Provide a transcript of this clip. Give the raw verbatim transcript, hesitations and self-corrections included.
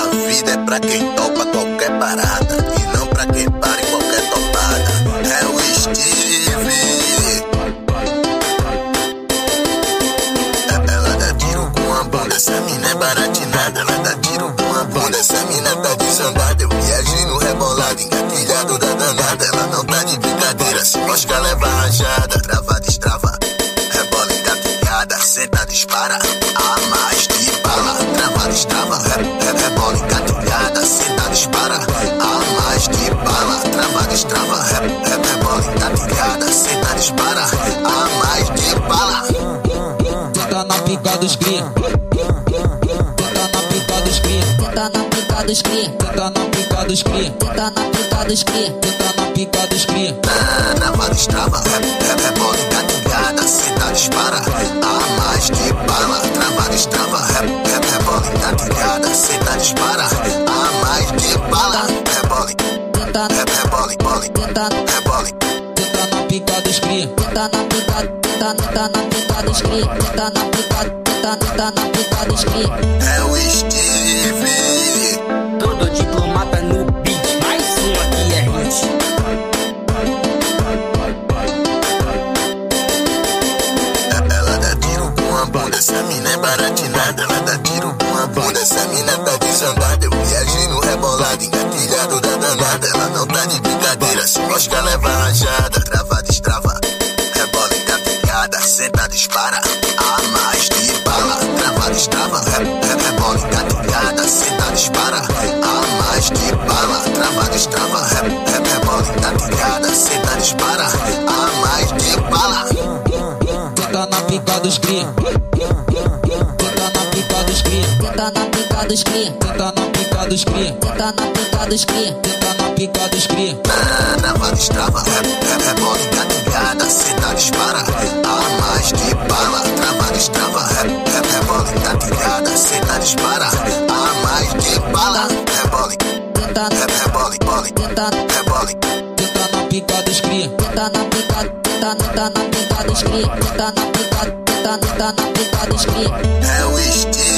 vida é pra quem topa qualquer parada e não pra quem para em qualquer topada. É o Steve. Ela dá tiro com a bunda, essa mina é baratinada. Ela dá tiro com a bunda, essa mina tá desandada. Eu viajei no rebolado, engatilhado da danada. Ela não tá de brincadeira, se mosca leva rajada. Trava, destrava, rebola engatilhada. Senta, dispara, a mais de bala. Trava, destrava, re, rebola engatilhada. Senta, dispara, a mais de bala. Trava, destrava, re, re, rebola engatilhada. Senta, dispara, a mais de bala. Tenta na pica dos cria, tenta na pica dos cria, tenta na pica dos cria, tenta na pica dos cria, tenta na pica dos cria, tenta na pica dos cria. Trava, destrava, re, rebola engatilhada. Senta, dispara, a mais de bala. Trava, destrava, re, re, rebola engatilhada. Senta, dispara, a mais de bala. Rebole, re, rebole, bole, Tenta, rebole. tenta na pica dos cria, tenta na pica, tenta, tenta na pica dos cria, tenta na pica, tenta, tenta na pica dos cria. É o Steve. Todo diplomata no beat, mais um aqui é hit. Ela dá tiro com a bunda, essa mina é baratinada. Ela dá tiro com a bunda, essa mina tá desandada. Eu viajei no rebolado, engatilhado da danada. Ela não tá de brincadeira, se mosca leva rajada. Trava, destrava, rebola engatilhada. Senta, dispara, a mais de bala. Trava, destrava, re, re, rebola engatilhada. Senta, dispara, a mais de bala. Trava, destrava, re, re, rebola engatilhada. Senta, dispara, a mais de bala. Tenta na pica dos cria, tenta na pica dos cria, tenta na pica dos cria, tenta na pica dos cria, tenta na pica dos cria, tenta na pica dos cria. Trava, destrava, re, re, rebola engatilhada. Senta, dispara, a mais de bala. Trava, destrava, re, re, rebola engatilhada. Senta, dispara, a mais de bala. Rebole, Tenta, re, rebole, bole, tenta, rebole. tenta na pica dos cria, tenta na pica, tenta, tenta na pica dos cria, tenta na pica, tenta, tenta na pica dos cria. É o Steve.